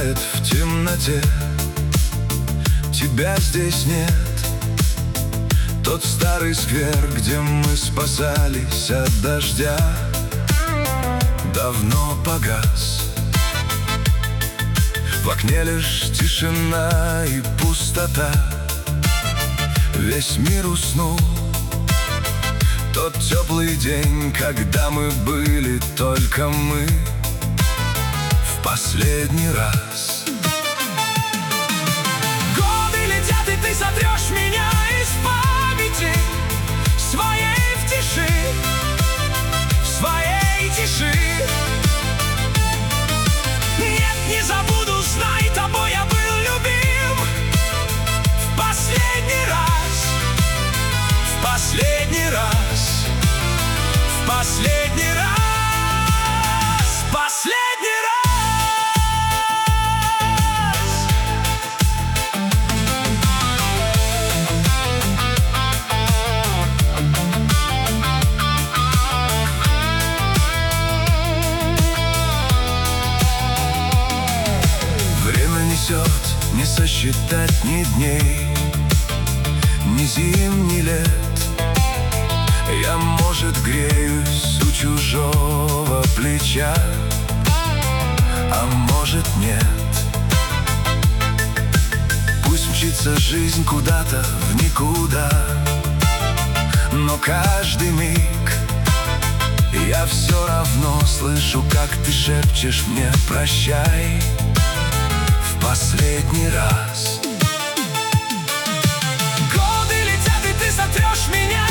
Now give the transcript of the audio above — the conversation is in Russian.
тает в темноте. Тебя здесь нет. Тот старый сквер, где мы спасались от дождя, давно погас. В окне лишь тишина и пустота. Весь мир уснул. Тот теплый день, когда мы были только мы, в последний раз. Годы летят, и ты сотрешь меня из памяти своей в тиши, в своей тиши. Нет, не забуду, знай, тобой я был любим. В последний раз, в последний раз, в последний раз, в последний раз. Не сосчитать ни дней, ни зим, ни лет. Я, может, греюсь у чужого плеча, а может, нет. Пусть мчится жизнь куда-то в никуда, но каждый миг я все равно слышу, как ты шепчешь мне прощай. Последний раз. Годы летят, и ты сотрешь меня